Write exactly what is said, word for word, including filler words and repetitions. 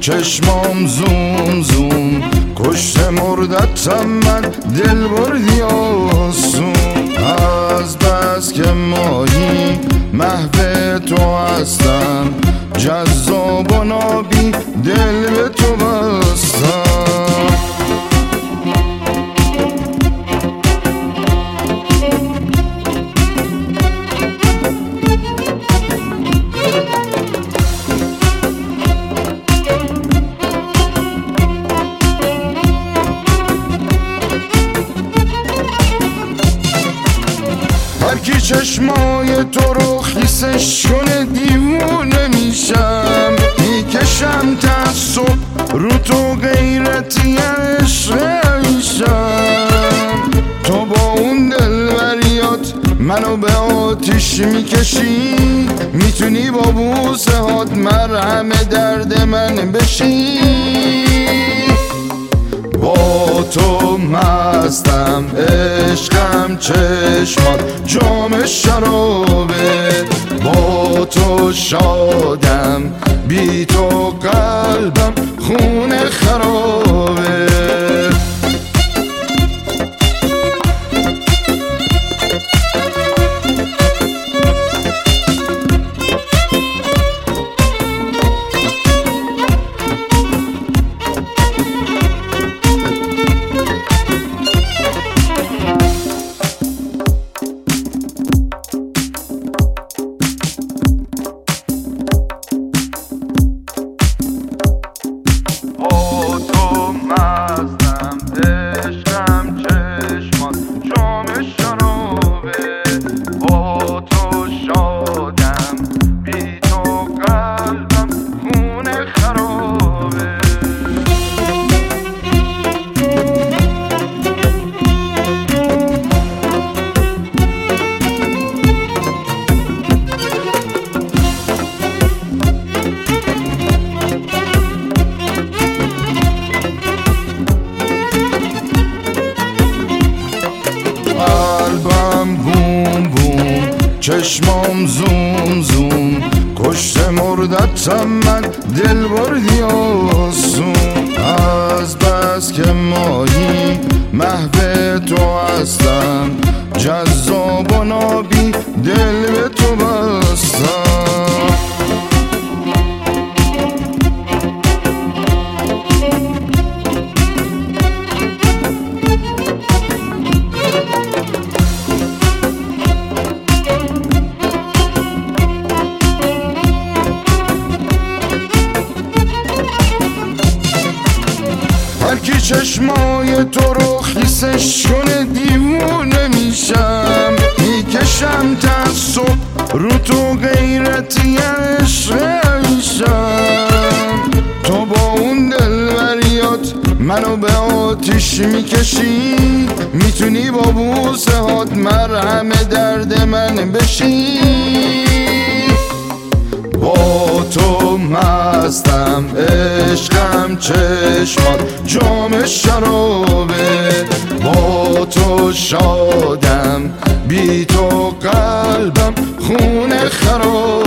چشمام زوم زوم کشته مردتم من، دل بردی آسون. از بس که مایی محو تو هستم، جذاب و نابی دل به تو بستم. هرکی چشمای تو رو خیسش کنه دیوونه میشم، میکشم تعصب رو تو غیرتی عشق میشم. تو با اون دلبریات منو به آتیش میکشی، میتونی با بوسه هات مرهم درد من بشی. با تو مستم عشقم چشمات جام شرابه، با تو شادم بی تو قلبم خون خرابه. چشمام زوم زوم کشته مردتم من، دل بردی آسون. از بس که مایی محو تو هستم، جذاب و نابی دل به تو بستم. هرکی چشمای تو رو خیسش کنه دیوونه میشم، میکشم تعصب رو تو غیرتی عشق میشم. تو با اون دلبریات منو به آتیش میکشی، میتونی با بوسه هات مرهم درد من بشی. با تو مستم عشقم چشمات جام شرابه، با تو شادم بی تو قلبم خون خرابه.